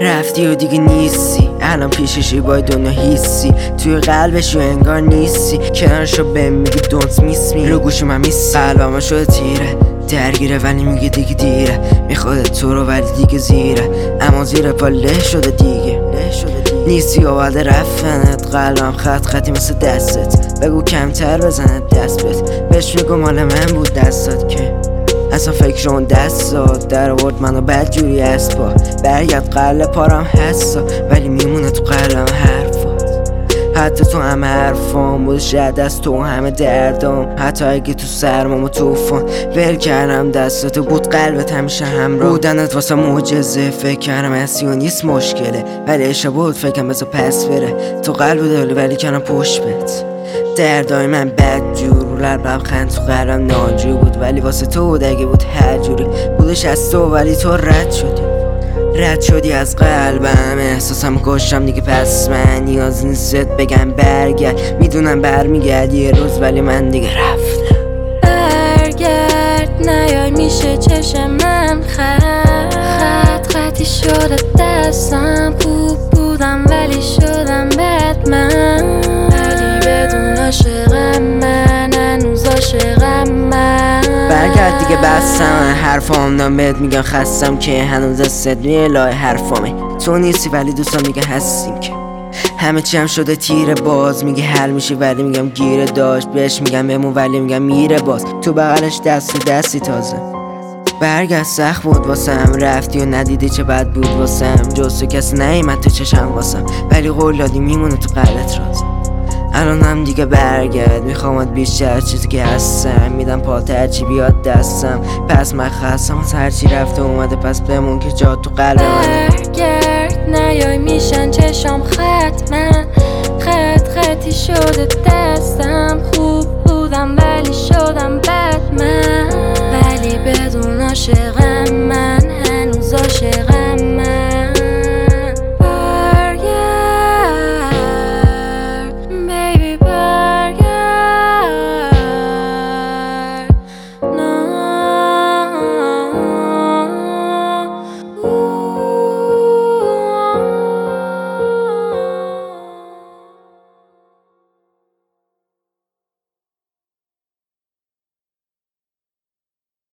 رفتی و دیگه نیستی، الان پیششی با دنیا هیسی، توی قلبش و انگار نیستی، کنارشو بهم میگی دونت میس می، رو گوش من میسی، قلبم شده تیره درگیره ولی میگه دیگه دیره، میخواد تو رو ولی دیگه زیره، اما زیر پا له شده دیگه نیستی آورده رفتنت، قلبم خط خطی مثل دستت، بگو کمتر بزنت دست بهش بگو مال من بود دستات که اصلا فکر اون دستات در آورد منو بد جوری اسبا، برگرد قلب پارم حسا ولی میمونه تو قلبم حرفات، حتی تو همه حرفام بود شاید از تو همه دردام، حتی اگه تو سرمام و توفان ول کردم دستاتو بود قلبت همیشه همراه بودنت واسه معجزه، فکر کردم اسیو نیست مشکله ولی عشق بود فکرم بذار پس بره، تو قلب داری ولی کنم پشت بت، دردای من بد جور لبم خند تو قلبم ناجور بود ولی واسه تو بود اگه بود هر جوری بودش از تو ولی تو رد شدی از قلبم، احساسم کشتم دیگه پس من نیاز نیست بگم برگرد، میدونم برمیگردی یه روز ولی من دیگه رفتم. برگرد نیای میشه چشم من خطی شده دستم، خوب بودم ولی شدم بد من، ولی بدون عاشقم من هنوز عاشقم من، برگرد دیگه بستم حرفام دارم بهت میگم خستم که هنوز دستت میه لای حرفامه، تو نیستی ولی دوستان میگه هستیم که همه چی هم شده تیره، باز میگه حل میشه ولی میگم گیره داشت، بهش میگم بمون ولی میگم میره باز، تو بغلش دستی تازه، برگرد سخت بود واسم، رفتی و ندیدی چه بد بود واسم، جز تو کسی نیومد تو چشم واسم ولی قول دادی میمونه تو قلبت رازم، الان هم دیگه برگرد میخوامت بیشتر چیزی که هستم، میدم پات هرچی بیاد دستم، پس من خستم از هرچی رفته اومده، پس بمون که جا تو قلب منه. برگرد نیای میشن چشام خط من خطی شده دستم، خوب بودم ولی شدم بد